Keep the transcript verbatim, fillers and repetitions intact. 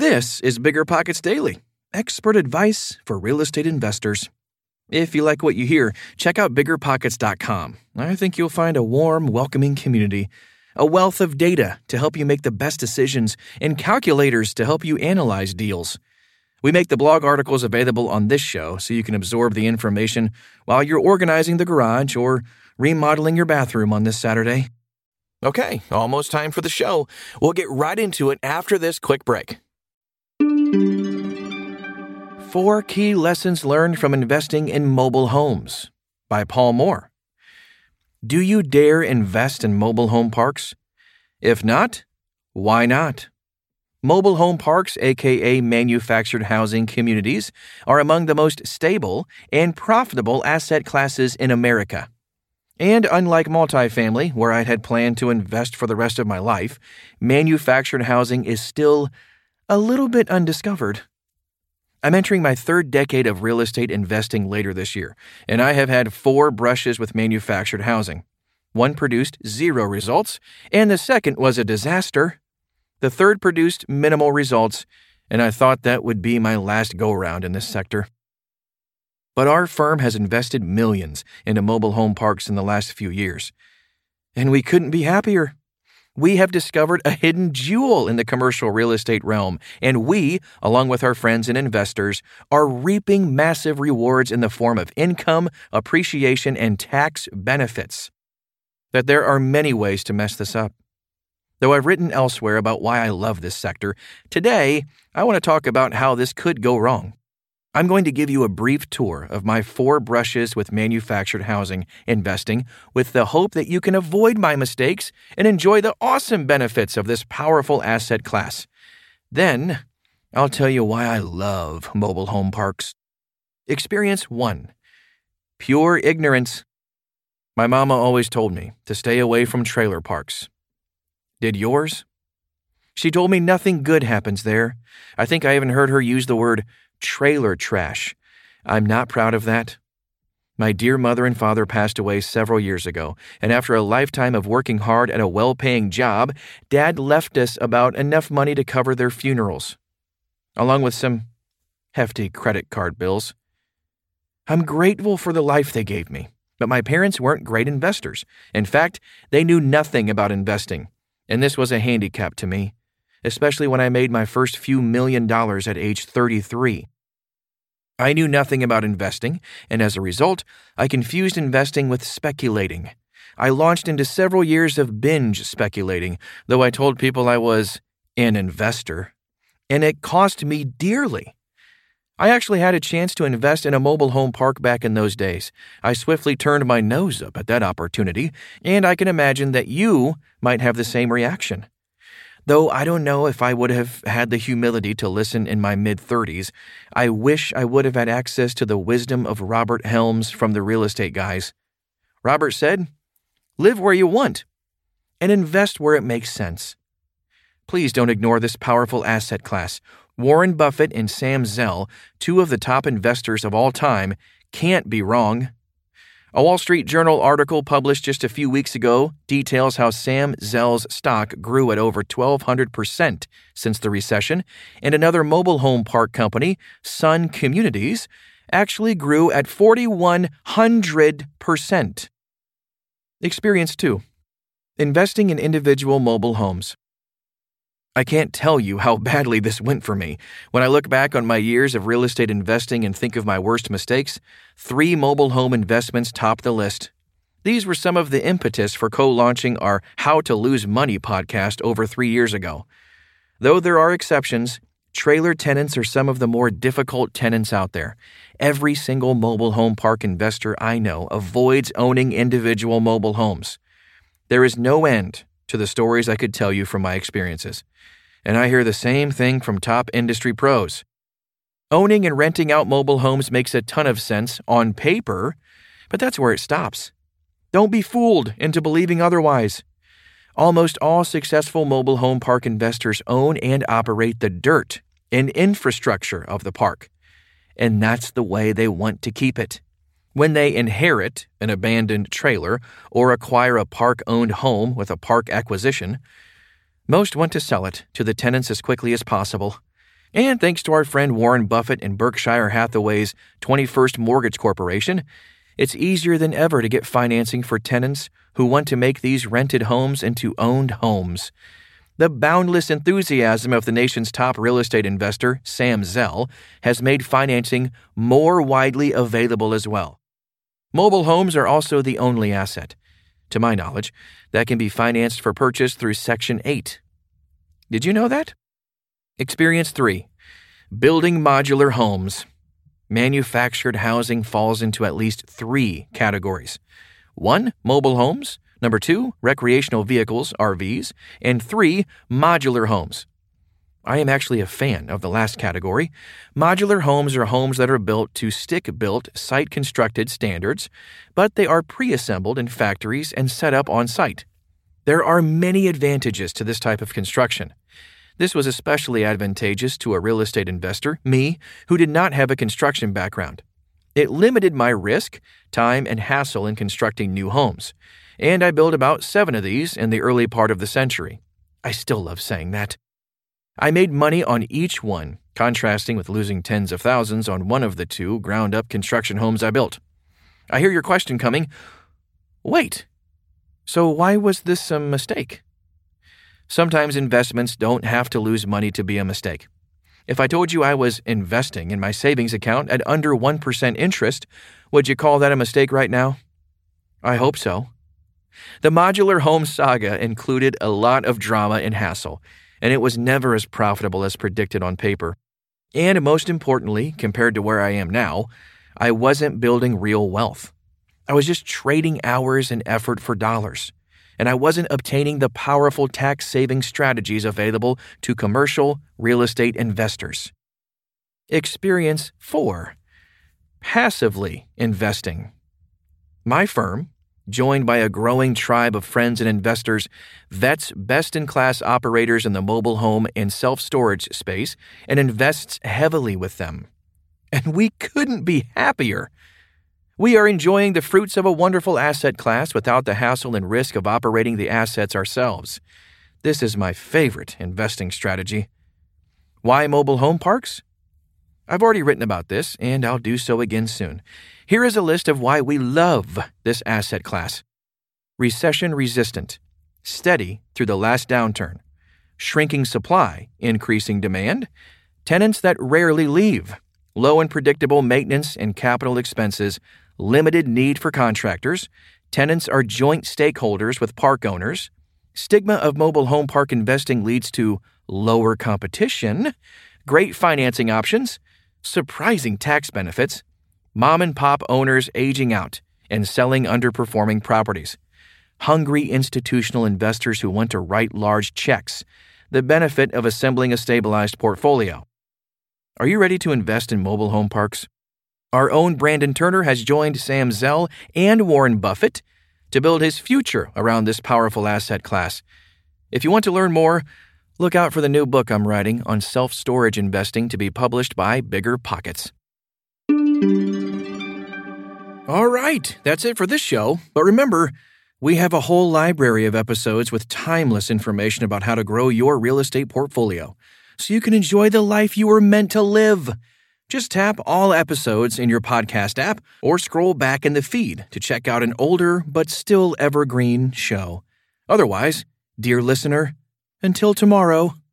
This is Bigger Pockets Daily, expert advice for real estate investors. If you like what you hear, check out bigger pockets dot com. I think you'll find a warm, welcoming community, a wealth of data to help you make the best decisions, and calculators to help you analyze deals. We make the blog articles available on this show so you can absorb the information while you're organizing the garage or remodeling your bathroom on this Saturday. Okay, almost time for the show. We'll get right into it after this quick break. Four Key Lessons Learned from Investing in Mobile Homes by Paul Moore. Do you dare invest in mobile home parks? If not, why not? Mobile home parks, aka manufactured housing communities, are among the most stable and profitable asset classes in America. And unlike multifamily, where I had planned to invest for the rest of my life, manufactured housing is still a little bit undiscovered. I'm entering my third decade of real estate investing later this year, and I have had four brushes with manufactured housing. One produced zero results, and the second was a disaster. The third produced minimal results, and I thought that would be my last go-round in this sector. But our firm has invested millions into mobile home parks in the last few years, and we couldn't be happier. We have discovered a hidden jewel in the commercial real estate realm, and we, along with our friends and investors, are reaping massive rewards in the form of income, appreciation, and tax benefits. That there are many ways to mess this up. Though I've written elsewhere about why I love this sector, today I want to talk about how this could go wrong. I'm going to give you a brief tour of my four brushes with manufactured housing investing with the hope that you can avoid my mistakes and enjoy the awesome benefits of this powerful asset class. Then, I'll tell you why I love mobile home parks. Experience one. Pure ignorance. My mama always told me to stay away from trailer parks. Did yours? She told me nothing good happens there. I think I even heard her use the word trailer trash. I'm not proud of that. My dear mother and father passed away several years ago, and after a lifetime of working hard at a well-paying job, Dad left us about enough money to cover their funerals, along with some hefty credit card bills. I'm grateful for the life they gave me, but my parents weren't great investors. In fact, they knew nothing about investing, and this was a handicap to me, especially when I made my first few million dollars at age thirty-three. I knew nothing about investing, and as a result, I confused investing with speculating. I launched into several years of binge speculating, though I told people I was an investor, and it cost me dearly. I actually had a chance to invest in a mobile home park back in those days. I swiftly turned my nose up at that opportunity, and I can imagine that you might have the same reaction. Though I don't know if I would have had the humility to listen in my mid-thirties, I wish I would have had access to the wisdom of Robert Helms from the Real Estate Guys. Robert said, "Live where you want and invest where it makes sense." Please don't ignore this powerful asset class. Warren Buffett and Sam Zell, two of the top investors of all time, can't be wrong. A Wall Street Journal article published just a few weeks ago details how Sam Zell's stock grew at over twelve hundred percent since the recession, and another mobile home park company, Sun Communities, actually grew at forty-one hundred percent. Experience two. Investing in individual mobile homes. I can't tell you how badly this went for me. When I look back on my years of real estate investing and think of my worst mistakes, three mobile home investments top the list. These were some of the impetus for co-launching our How to Lose Money podcast over three years ago. Though there are exceptions, trailer tenants are some of the more difficult tenants out there. Every single mobile home park investor I know avoids owning individual mobile homes. There is no end to the stories I could tell you from my experiences. And I hear the same thing from top industry pros. Owning and renting out mobile homes makes a ton of sense on paper, but that's where it stops. Don't be fooled into believing otherwise. Almost all successful mobile home park investors own and operate the dirt and infrastructure of the park, and that's the way they want to keep it. When they inherit an abandoned trailer or acquire a park-owned home with a park acquisition, most want to sell it to the tenants as quickly as possible. And thanks to our friend Warren Buffett and Berkshire Hathaway's twenty-first Mortgage Corporation, it's easier than ever to get financing for tenants who want to make these rented homes into owned homes. The boundless enthusiasm of the nation's top real estate investor, Sam Zell, has made financing more widely available as well. Mobile homes are also the only asset, to my knowledge, that can be financed for purchase through Section eight. Did you know that? Experience three. Building modular homes. Manufactured housing falls into at least three categories. One, mobile homes. Number two, recreational vehicles, R Vs. And three, modular homes. I am actually a fan of the last category. Modular homes are homes that are built to stick-built, site-constructed standards, but they are pre-assembled in factories and set up on site. There are many advantages to this type of construction. This was especially advantageous to a real estate investor, me, who did not have a construction background. It limited my risk, time, and hassle in constructing new homes, and I built about seven of these in the early part of the century. I still love saying that. I made money on each one, contrasting with losing tens of thousands on one of the two ground-up construction homes I built. I hear your question coming. Wait, so why was this a mistake? Sometimes investments don't have to lose money to be a mistake. If I told you I was investing in my savings account at under one percent interest, would you call that a mistake right now? I hope so. The modular home saga included a lot of drama and hassle, and it was never as profitable as predicted on paper. And most importantly, compared to where I am now, I wasn't building real wealth. I was just trading hours and effort for dollars, and I wasn't obtaining the powerful tax-saving strategies available to commercial real estate investors. Experience four. Passively investing. My firm, joined by a growing tribe of friends and investors, vets best-in-class operators in the mobile home and self-storage space and invests heavily with them. And we couldn't be happier. We are enjoying the fruits of a wonderful asset class without the hassle and risk of operating the assets ourselves. This is my favorite investing strategy. Why mobile home parks? I've already written about this, and I'll do so again soon. Here is a list of why we love this asset class. Recession-resistant, steady through the last downturn, shrinking supply, increasing demand, tenants that rarely leave, low and predictable maintenance and capital expenses, limited need for contractors, tenants are joint stakeholders with park owners, stigma of mobile home park investing leads to lower competition, great financing options, surprising tax benefits, mom-and-pop owners aging out and selling underperforming properties, hungry institutional investors who want to write large checks, the benefit of assembling a stabilized portfolio. Are you ready to invest in mobile home parks? Our own Brandon Turner has joined Sam Zell and Warren Buffett to build his future around this powerful asset class. If you want to learn more, look out for the new book I'm writing on self-storage investing to be published by Bigger Pockets. All right, that's it for this show. But remember, we have a whole library of episodes with timeless information about how to grow your real estate portfolio so you can enjoy the life you were meant to live. Just tap all episodes in your podcast app or scroll back in the feed to check out an older but still evergreen show. Otherwise, dear listener, until tomorrow.